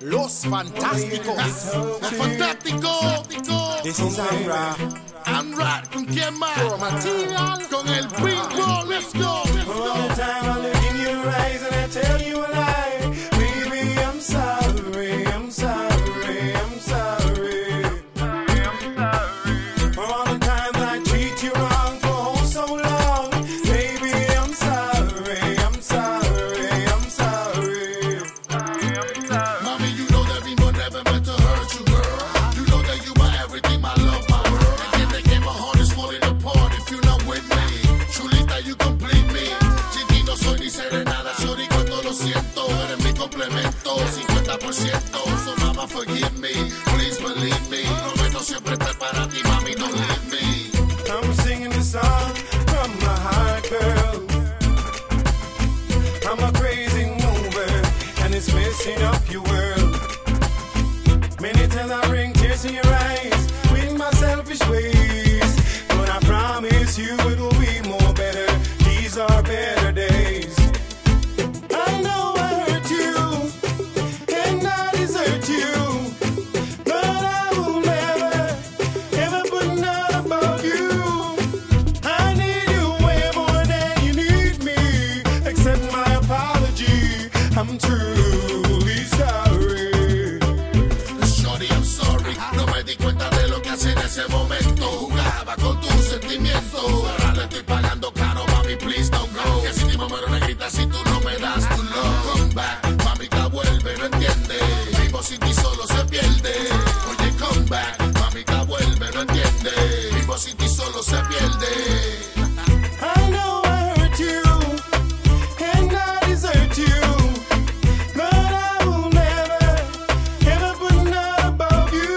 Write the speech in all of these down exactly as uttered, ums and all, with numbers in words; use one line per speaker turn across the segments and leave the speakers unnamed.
Los Fantásticos. Los Fantásticos. This is Amra. Amra, ¿con quién más? Puro Material. Con el Pringo. Let's go. Let's go.
All the time I look in your eyes and I tell you a lie. Baby, I'm sorry. I'm sorry. I'm sorry. I'm sorry. For all the times I treat you wrong for oh so long. Baby, I'm sorry. I'm sorry. I'm sorry. I'm sorry.
Mommy, you know that we were never meant to hurt you, girl. You know that you are everything, my love, my world. And the game, my heart is falling apart if you're not with me. Chulita, you complete me. Sin ti no soy ni seré nada, sorry cuando lo siento. Eres mi complemento, cincuenta por ciento. So mama, forgive me, please believe me. Prometo siempre estar para ti, mami, don't leave me.
I'm singing this song from my heart, girl. I'm a crazy mover, and it's messing up your world. Many times I bring tears in your eyes with my selfish ways, but I promise you it will be more better. These are better days. I know I hurt you, and I desert you, but I will never, ever put none above you. I need you way more than you need me. Accept my apology, I'm truly sorry.
Shorty, I'm sorry. No me di cuenta de lo que hace en ese momento. Jugaba con tus sentimientos. Ahora le estoy pagando caro, mami, please don't go. Que si mi muero negrita si tú no me das tu love. Come back, mamita, vuelve, no entiende. Vivo sin ti solo se pierde. Oye, come back, mamita, vuelve, no entiende. Vivo sin ti solo se pierde.
I know I hurt you, and I desert you, but I will never, ever put none above you.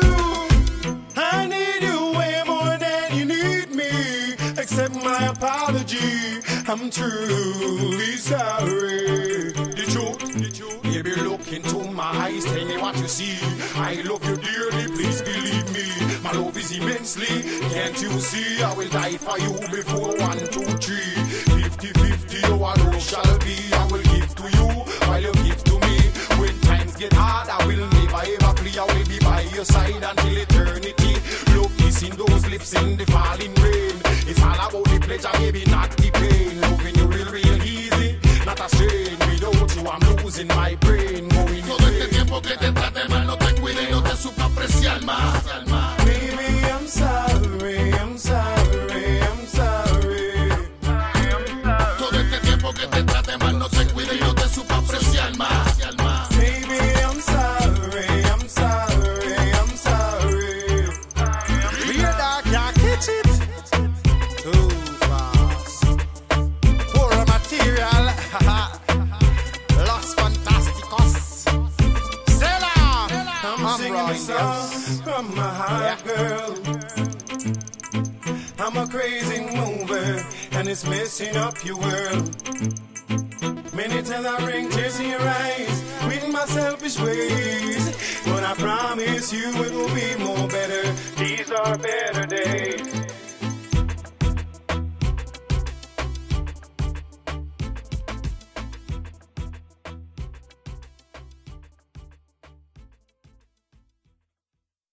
I need you way more than you need me. Accept my apology, I'm truly sorry. The truth, the truth. Baby, look into my eyes, tell me what you see. I love you dearly, please believe me. My love is immensely, can't you see? I will die for you before one, two, three. Fifty-fifty, oh, I know shall be. I will give to you while you give to me. When times get hard, I will never ever flee. I will be by your side until eternity. Love kissing those lips in the falling rain. It's all about the pleasure, maybe not the pain. Loving you real, real easy, not a strain. Without you, I'm losing my brain. Going
Todo este tiempo que te trate mal, no te cuide y no te supa apreciar más.
Baby, I'm sorry, I'm sorry, I'm sorry.
Todo este tiempo que te trate mal, no te cuide y no te supa apreciar más.
Baby, I'm sorry, I'm sorry, I'm sorry.
Real dark, can't catch it. Too fast. Puro Material. Los Fantásticos. Sela.
I'm singing a song from my heart, girl. I'm a crazy mover, and it's messing up your world. Many times I bring tears in your eyes with my selfish ways, but I promise you it will be more better. These are better days.